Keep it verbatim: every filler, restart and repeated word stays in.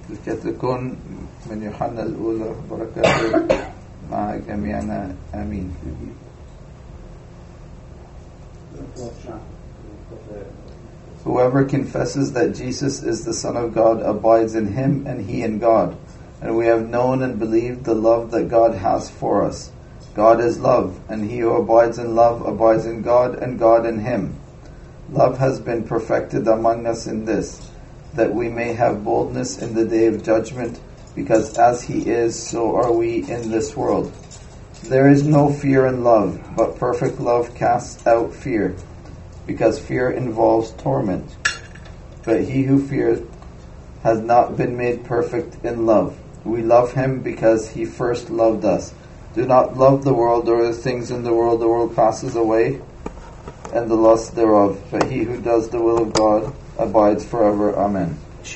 تكون من يوحنا الأولى بركاته مع جميعنا آمين. Whoever confesses that Jesus is the Son of God abides in him and he in God. And we have known and believed the love that God has for us. God is love, and he who abides in love abides in God and God in him. Love has been perfected among us in this, that we may have boldness in the day of judgment, because as he is, so are we in this world. There is no fear in love, but perfect love casts out fear, because fear involves torment. But he who fears has not been made perfect in love. We love him because he first loved us. Do not love the world or the things in the world. The world passes away, and the lust thereof. But he who does the will of God abides forever. Amen.